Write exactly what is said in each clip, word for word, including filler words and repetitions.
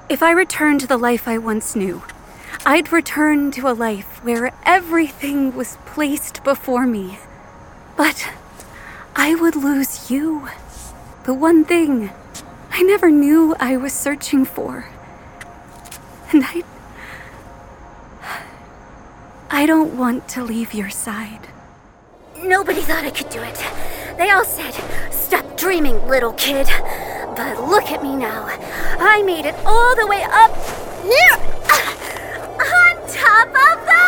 If I returned to the life I once knew, I'd return to a life where everything was placed before me. But I would lose you. The one thing I never knew I was searching for. And I... I don't want to leave your side. Nobody thought I could do it. They all said, "Stop dreaming, little kid." But look at me now. I made it all the way up here, on top of the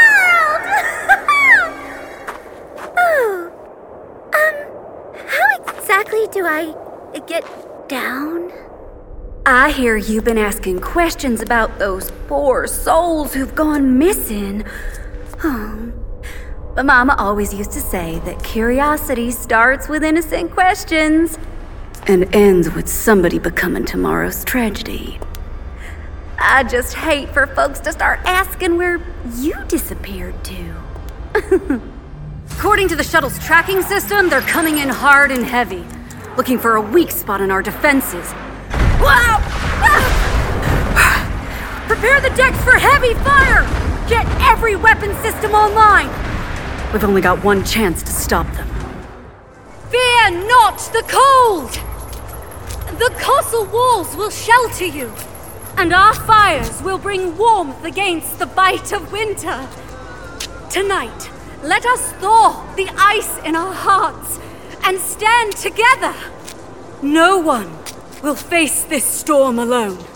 world! Oh, um, how exactly do I get down? I hear you've been asking questions about those poor souls who've gone missing. Oh. But Mama always used to say that curiosity starts with innocent questions and ends with somebody becoming tomorrow's tragedy. I just hate for folks to start asking where you disappeared to. According to the shuttle's tracking system, they're coming in hard and heavy, looking for a weak spot in our defenses. Wow! Ah! Prepare the decks for heavy fire! Get every weapon system online! We've only got one chance to stop them. Fear not the cold! The castle walls will shelter you, and our fires will bring warmth against the bite of winter. Tonight, let us thaw the ice in our hearts and stand together. No one will face this storm alone.